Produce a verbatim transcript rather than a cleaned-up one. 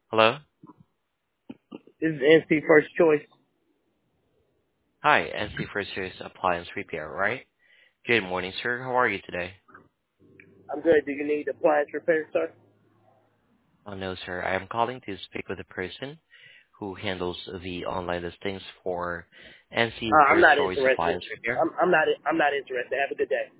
Hello? This is N C First Choice. Hi, N C First Series Appliance Repair, right? Good morning, sir. How are you today? I'm good. Do you need appliance repair, sir? Oh, no, sir. I am calling to speak with the person who handles the online listings for N C Uh, I'm First not Choice interested. Appliance Repair. I'm, I'm not. I'm not interested. Have a good day.